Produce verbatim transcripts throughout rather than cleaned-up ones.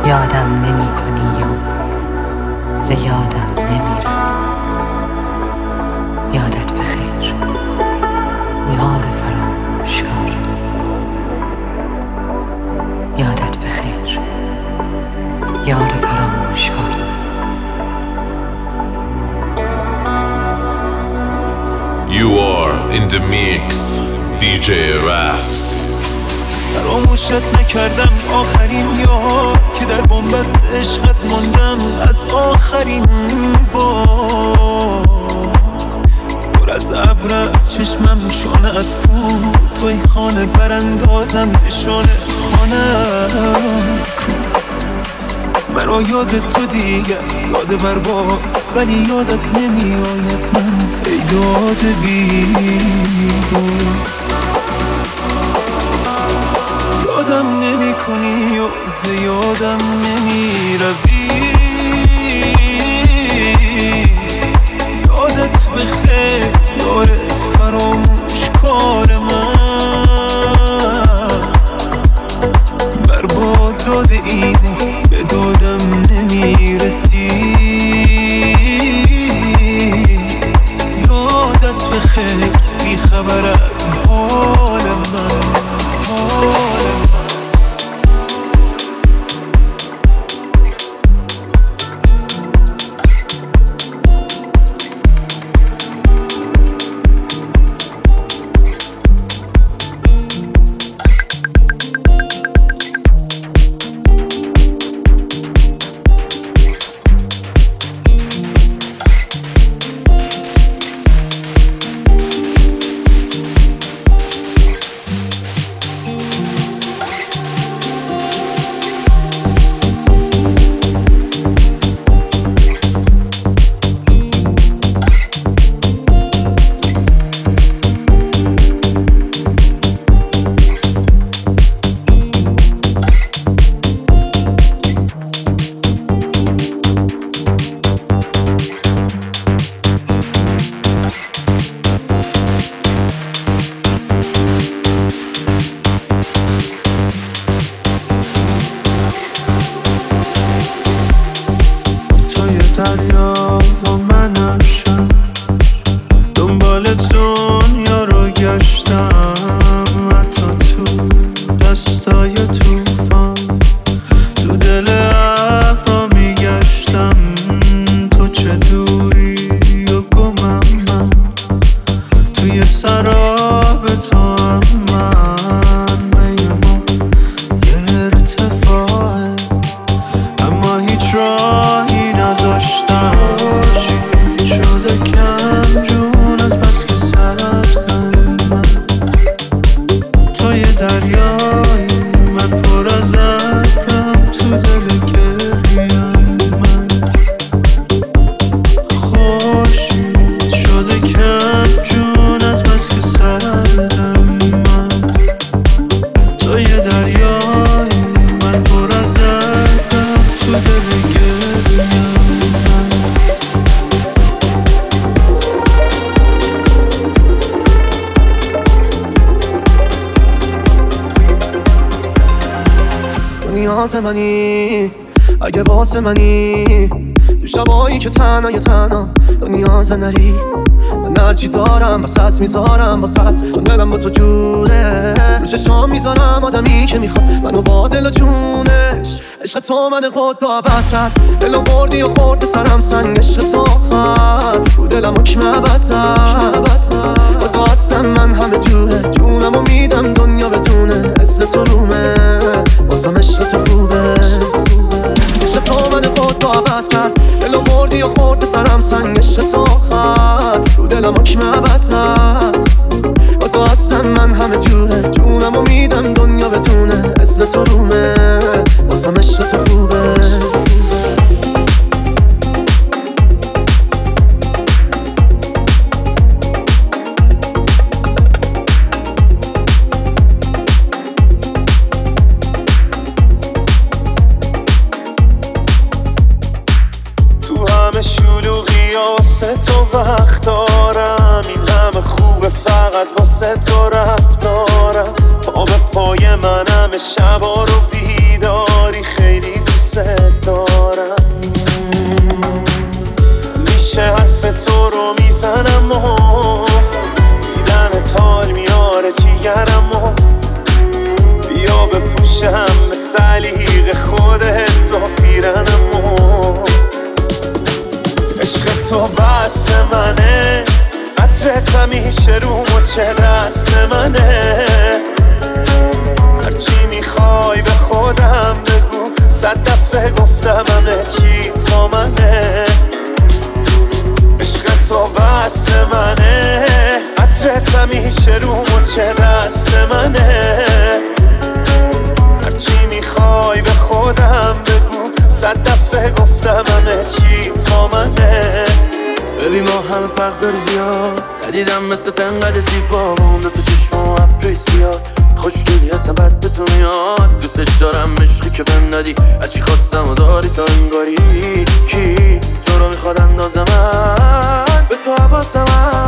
یادم نمی کنی و ز یادم نمیرم. یادت بخیر یار فراموشکار. یادت بخیر یار فراموشکار. You are in the mix دی جی راس. فراموشت نکردم آخرین یار که در بنبست عشقت ماندم از آخرین بار. پر از ابر از چشمم شانه‌ات کو، توی خانه براندازم نشانه خانه‌ات کو. مرا یاد تو دیگه یاد برباد، ولی یادت نمی آید من ای داد بیدار. یادم نمی کنی و ز یادم نمی روی. یادت بخیر یار فراموشکار من. برباد داده ای به دادم نمی رسی. یادت بخیر بی خبر از حال من، حال من. واسه منی اگه واسه منی تو شبایی که تنها یا تنها دنیا زنری. من هرچی دارم وسط میذارم واسط، چون دلم با تو جونه. رو چشام میذارم آدمی که میخواد منو با دل و جونش. عشق تو من قد عوض کرد، دلو بردی و خورد سرم سنگ. عشق تو آخر رو دلم حکم ابدن. با تو هستم من همه جوره، جونمو میدم دنیا بدونه. اسم تو رومه واسم عشق تو خوبه. عشق تو من قد عوض کرد، دلو بردی و خورد سرم سنگ. عشق تو آخر رو دلم حکم ابدن. با تو هستم من همه جوره، جونمو میدم دنیا بدونه. اسم تو رومه واسم عشق تو خوبه. واسه تو وقت دارم، این همه خوبه فقط واسه تو رفتارم. پا به پای منم شبا رو بی تو رو میزنم و دیدنت حال میاره جیگرم و بیا بپوشم به سلیق خودت و پیرنم و عشق تو بس منه، عطرت همیشه رو مچه دست منه. هرچی میخوای به خودم بگو، صد دفعه گفتم همه چیت با منه. عشق تو بس منه، عطرت همیشه رو مچه دست منه. هرچی میخوای به خودم بگو، صد دفعه گفتم همه چیت با منه. ببین ما همه فرق داری زیاد، ندیدم مثل تنقدر زیبا اون دو تو چشم و ابروی زیاد. خوشگلی هستم بد به تو میاد، دوستش دارم عشقی که بهم دادی. هرچی خواستم و داری تا انگاری کی تو رو میخواد اندازه من به تو حواسم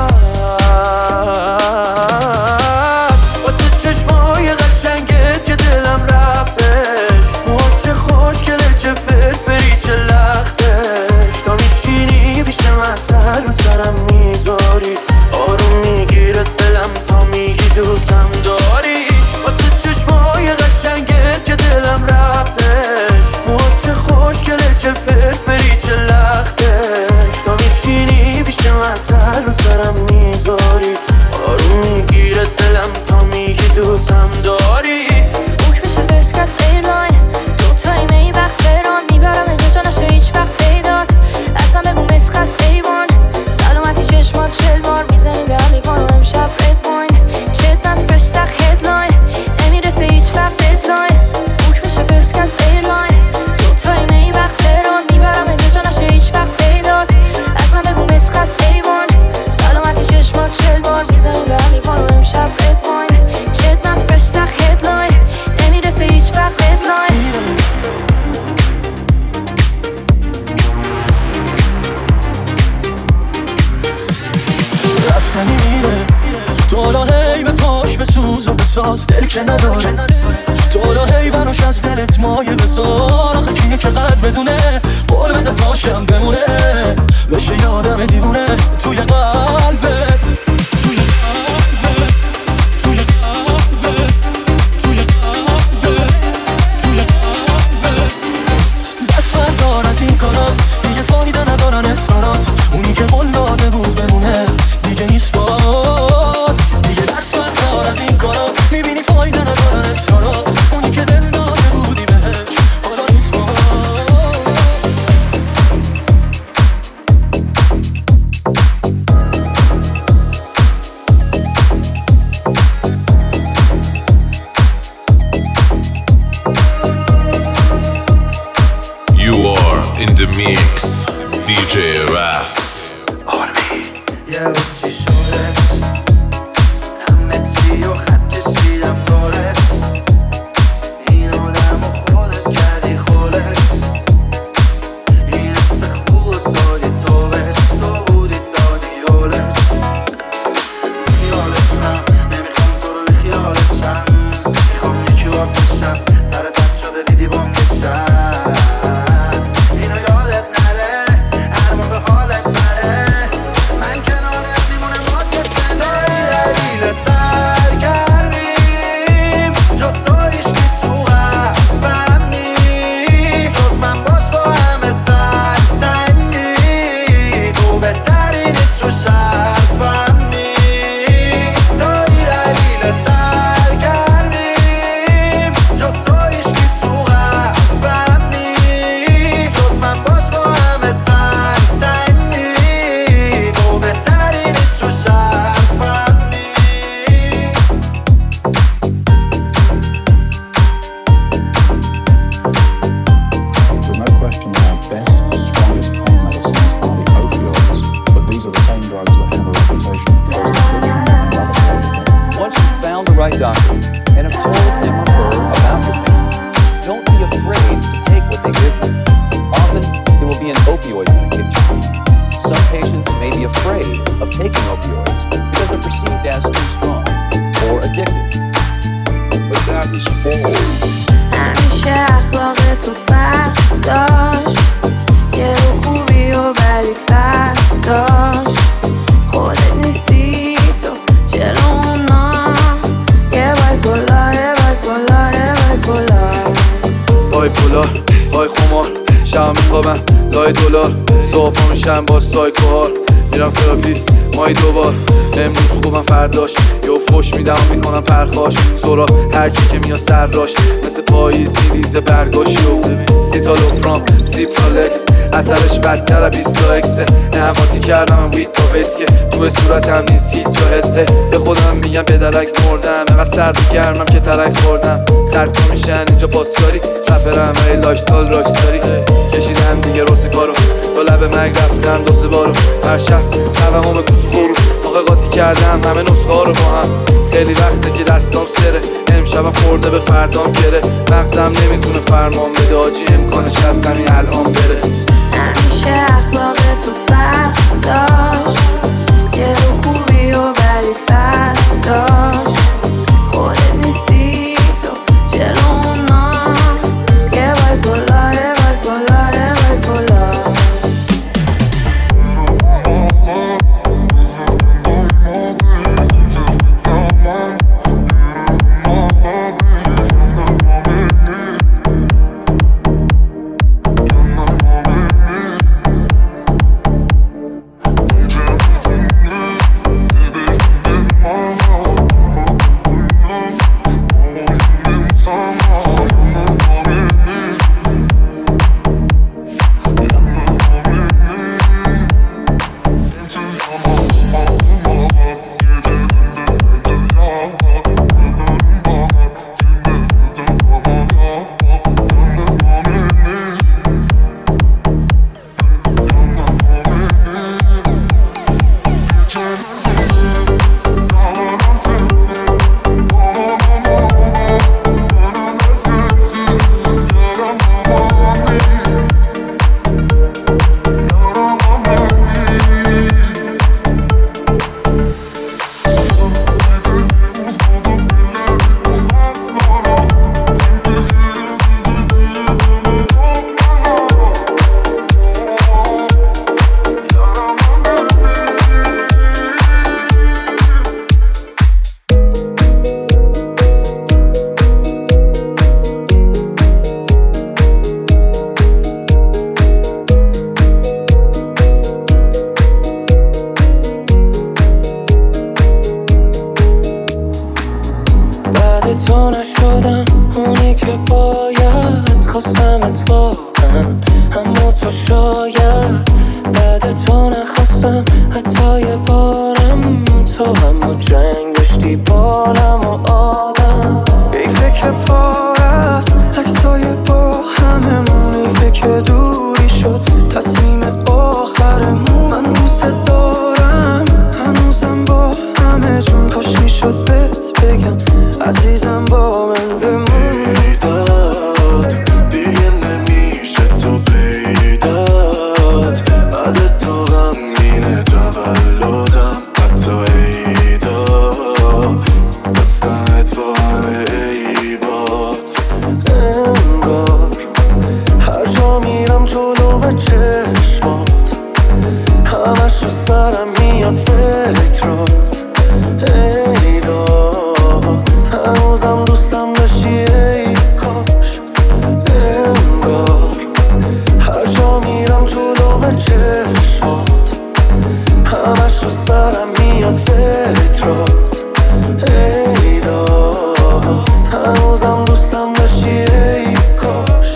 هست. واسه چشمای قشنگت که دلم رفتش، موها چه خوشگله چه فرفری چه لختش. تا میشینی پیش من سر به سرم میذاری، آروم میگیره دلم تا میگی دوستم داری. واسه چشمای قشنگت که دلم رفتش، موها چه خوشگله چه فرفری چه لختش. تا میشینی پیش من سر به سرم میذاری، آروم میگیره دلم تا میگی دوستم داری. بوک بشه فرست کس ایرلاین، دوتایی می وقت تهران میبرم دو جا نشه هیچ وقت پیدات. اصلا بگو مسخ از ایوان، سلامتی چشمات چل بار میزنیم به هم لیوان و امشب رد واین. چت نز فرش سخ هدلاین، نمیرسه هیچ وقت ددلاین. بوک بشه فرست کس ایرلاین، دوتایی می وقت تهران میبرم دو جا نشه هیچ وقت پیدات. اصلا بگو مسخ از ایوان، سلامتی چشمات چل بار میزنیم به هم لیوان و امشب رد واین. چت نز فرش سخ هدلاین، نمیرسه هیچ وقت ددلاین. رفتنی میره تو حالا هی به پاش بسوز و بساز، دل که نداره تو حالا هی براش از دلت مایه بسار. آخه کیه که قد بدونه قول بده پاشم بمونه، بشه یادم دیوونه توی قلبت. توی قلبت توی قلبت توی قلبت توی قلبت. دست بردار از این کارات، دیگه فایده ندارن اصرارات. اونی که قول داده بود بمونه دیگه نیست باد. دیگه دست بردار از این کارات، میبینی فایده ندارن اصرارات. اونی که دل داده بودی بهش حالا نیست باد. You are in the mix, دی جی Ras. یه چی شده همه چی و خط کشیدم دارش. این آدم و خودت کردی خودش، این حس خوب دادی تو بهش، تو بودی دادی حالش. خیالش هم نمیخوام تو رو بی خیالت شم، میخوام یکی بار بشم سر دد شده دیدی بام بشم. اینو یادت نره هر موقع حالت بره، من کنارت میمونم مادت زنده. دلیل سرگرمیم جز تو هیچکی تو قلبم نیست، جز من باش با همه سرسنگی. تو بهترینی تو شرفم نیست. تو دلیل سرگرمیم جز تو هیچکی تو قلبم نیست، جز من باش با همه سرسنگی. تو بهترینی تو شرفم نیست. There's no question that our best, strongest pain medicines are the opioids, but these are the same drugs that have a reputation for causing addiction and other side effects. Once you've found the right doctor and have told him or her about your pain, don't be afraid to take what they give you. Often, it will be an opioid medication. Some patients may be afraid of taking opioids because they're perceived as too strong or addictive. But that is false. همیشه اخلاق تو فرق داشت، یه رو خوبی و بدی فرق داشت. میخوابم لای دلار، صبح پا میشم با سایکوهار، میرم تراپیست مایی دوبار. امروز خوبم فرداش یه فوش میدم و میکنم پرخاش، سورا هرکی که میاد سراش مثل پاییز میریزه برگاشو. سیتالوپرام سیپرالکس اثرش بدتر بیست اکسه، نهماتی کردم وید تا وسکه، تو صورتم نیست هیچ جا حسه. به خودم میگم پدرک مردم، اینقدر سرد و گرمم که ترک خوردم. خرد میشن اینجا پاسکاری، رپرم ای لایف استایل راکستاری. کشیدم دیگه روز کارو، تا لب مرگ رفتم دو سه بارو. هر شب قوامو به کوس خورو، موقع قاطی کردم همه نسخه ها رو با هم. خیلی وقته که دستام سره، امشبم خورده به فردام گره. مغزم نمیتونه فرمان بده آجی، امکانش هست همین الان بره. همیشه اخلاق تو فرق داشت، یه رو خوبی و ولی فرق داشت. خودت نیستی تو جلو اونا، یه باید بلا یه باید بلا یه باید بلا. تو نشدم اونی که باید، خواستمت واقعا اما تو شاید. بعد تو نخواستم حتی یه بارم، تو همو جنگ داشتی بالم و آدم. ای فکر پار است عکسای با هممون، ای فکر دوری شد تصمیم آخرمون. من دوست دارم هنوزم با همه جون، کاش میشد بهت بگم عزیزم با من بمون. بیداد دیگه نمیشه تو پیداد، بعد تو غمگینه تولدم حتی عیدا. بستنت با همه عیبات، انگار هر جا میرم جلو به چشمات، همش رو سرم میاد فکرات. ای داد هنوزم دوستم داشتی ای کاش، انگار هر جا میرم جلو به چشمات، همش رو سرم میاد فکرات. ای داد هنوزم دوستم داشتی ای کاش.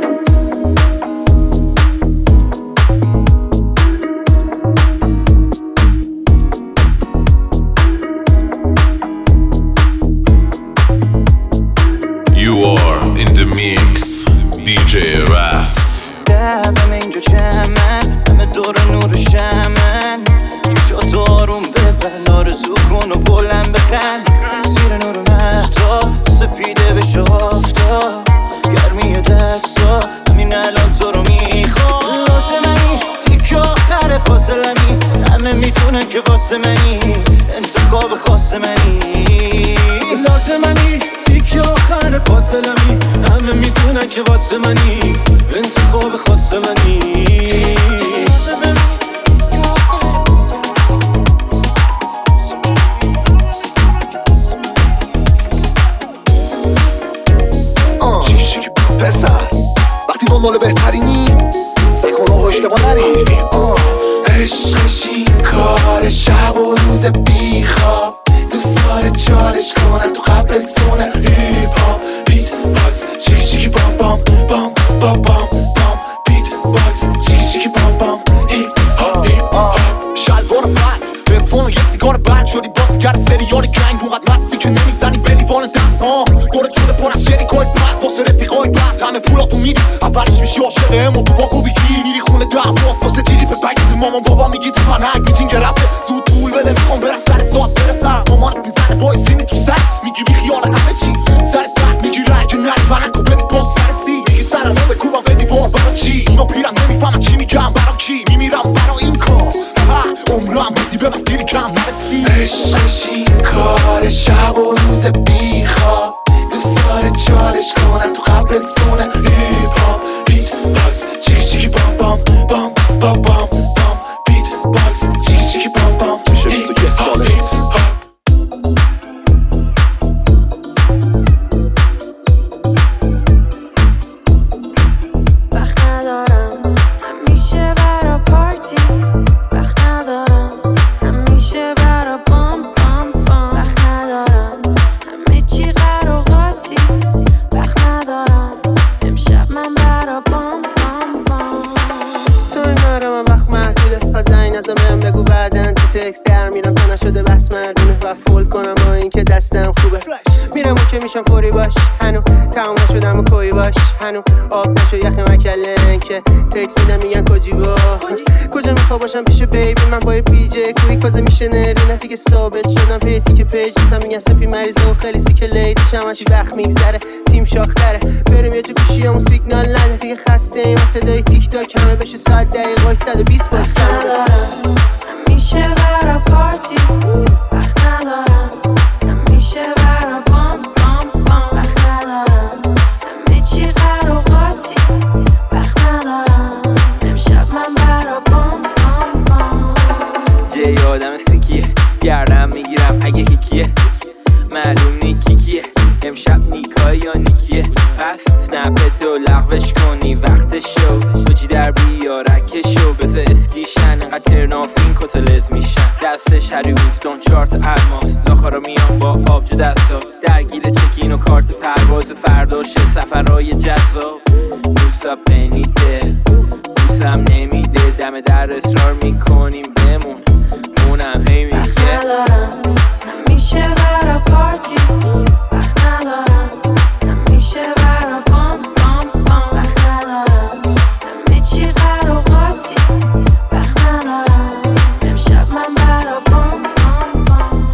You are in the mix, دی جی Ras. همه اینجا جمعن، همه دور نور شمن. چشات آروم ببن، آرزو کن و بلند بخند. زیر نور مهتاب تو سپیده بشه آفتاب، گرمی دستا همین الان تو رو میخوام. لازمنی تیک آخر پازلمی، همه میدونن که واسه منی انتخاب خاص منی. لازمنی تیک آخر پازلمی، همه میدونن که واسه منی انتخاب خاص منی. پسر وقتی دنبال بهترینی، این کار شب و روز بیخواب دوست داره چالش کنن تو قبرستون هیپ هاپ بیت باکس چیکی چیکی بام بام بام بام بام بام بیت باکس چیکی چیکی بام بام هیپ هاپ هیپ هاپ شلوار بند بفون و یه سیگار بند شدی باز کرد سریال گنگ اونقدر مستی که نمیزنی به لیوان دست ها برد شده پر از شریکای بند واسه رفیقای بند همه پولاتو میدی اولش میشی عاشق اما تو با خوبی گیر میری خونه دعوا واسه تیری به بگید مامان بابا میگی تو فنک میتینگ رفته زود پول بده میخوام برم سر ساعت برسم مامانت میزنه با سینی تو سرت میگی بی خیال همه چی سر درد میگی رنگ نری ونک و ببین باز سر سی میگی سر رو بکوبم به دیوار برا چی اینا پیرم نمیفهمن چی میگم برا کی میمیرم برا این کار عمرم بدی ببن دیری کم نرسی عشقش این کار شب و روز بیخواب دوست داره چالش کنن تو قبرستون هیپ هاپ بیت باکس چیکی چیکی بام بام بام بام بام بام بیت باکس چیکی چیکی بام بام هیپ هاپ هیپ هاپ میشم فوری باش هنو تمام نشدم و کوی باش هنو آب نشو یخ مکلن که تکس میدم میگن کجی با کجا میخوا باشم پیش بیبی من پای پی جی کوی کازه میشه نری نه دیگه ثابت شدم پیتی که پیج نیستم میگن سپی مریض و خیلی سیکه لیدیش همشی وقت میگذره تیم شاختره بریم یه جا گوشی همون سیگنال نده دیگه خسته ایم و صدای تیک تاک همه بشه ساعت دقیقای صد و بیست باز کم همیشه برا پارتی وقت ندارم همیشه برا بام بام بام وقت ندارم همه چی قراقاتی وقت ندارم امشب من برا بام بام بام جای آدم سکیه گردم میگیرم اگه هیکیه معلوم نیکی کیه امشب نیکای یا نیکیه پس سنپتو لغوش کنی وقتشو بجی در بیارکشو به تو اسکیشن انقدر ترنافین کتلز میشن دستش هری وینستون چارت الماس لاخارا میان با آبجو دستا درگیر چکین و کارت پرواز فرداشه سفرهای جذاب دوستا پنیده دوستم نمیده دم در اصرار میکنیم بمون مونم هی میگه وقت ندارم همیشه برا پارتی وقت ندارم همیشه برا بام بام بام وقت ندارم همه چی قراقاتی وقت ندارم امشب من برا بام بام بام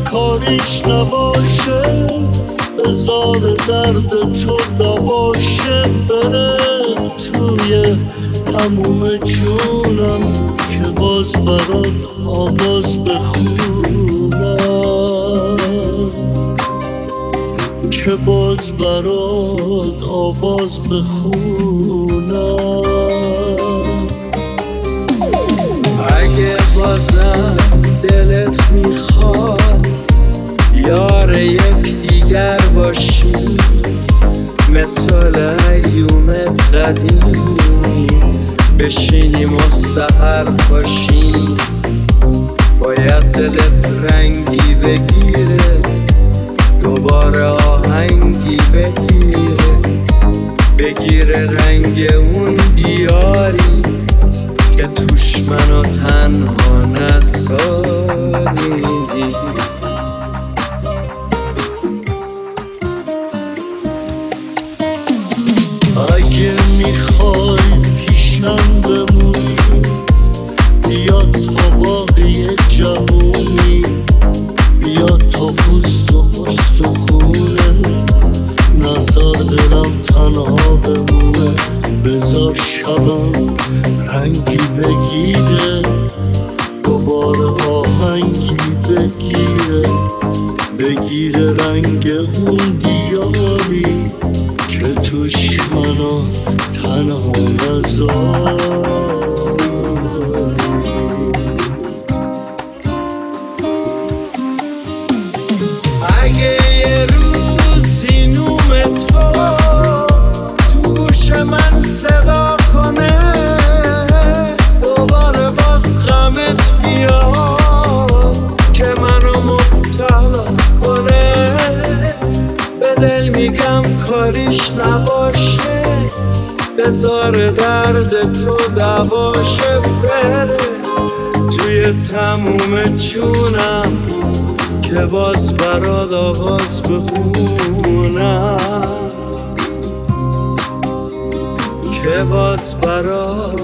کاریش نباشه بذار درد تو دواشه بره توی تموم جونم که باز برات آواز بخونم که باز برات آواز بخونم اگه بازم دلت میخواد یار یک دیگر باشی مثال ایوم قدیمی بشینیم و سحر باشیم باید دلت رنگی بگیره دوباره آهنگی بگیره بگیره رنگ اون دیاری که توش منو تنها نذاری اگه میخوای پیشم بمونی بیا تا باقی جوونی بیا تا پوست و استخونه نزار دلم تنها بمونه بذار شبم رنگی بگیره دوباره آهنگی بگیره بگیره رنگ اون دیاری که توش منو تنها نذاری اگه یه روز سینوم تو تو گوش من صدا کنه دوباره باز غمت بیاد که منو مبتلا کنه به دل میگم کاریش نباشه بذار درد تو دواشه بره توی تموم جونم که باز برات آواز بخونم که باز برات